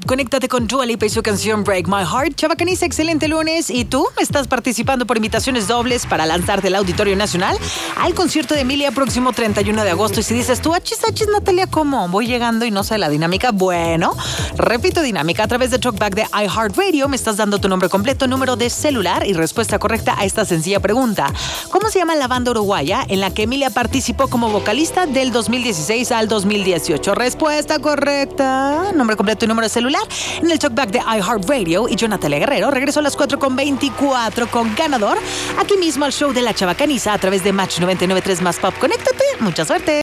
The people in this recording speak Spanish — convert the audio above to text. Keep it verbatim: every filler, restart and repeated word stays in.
Conéctate con Dua Lipa y su canción Break My Heart. Chavacaniza, excelente lunes. ¿Y tú? ¿Estás participando por invitaciones dobles para lanzarte al Auditorio Nacional al concierto de Emilia próximo treinta y uno de agosto? Y si dices tú, achis, achis, Natalia, ¿cómo? Voy llegando y no sé la dinámica. Bueno, repito dinámica. A través de Talkback de iHeartRadio me estás dando tu nombre completo, número de celular y respuesta correcta a esta sencilla pregunta. ¿Cómo se llama la banda uruguaya en la que Emilia participó como vocalista del dos mil dieciséis al dos mil dieciocho? Respuesta correcta, nombre completo y número de celular en el Talkback de iHeartRadio. Y yo, Natalia Guerrero, regreso a las cuatro con veinticuatro con Ganador, aquí mismo al show de La Chavacaniza a través de Match noventa y nueve punto tres más Pop. Conéctate, mucha suerte.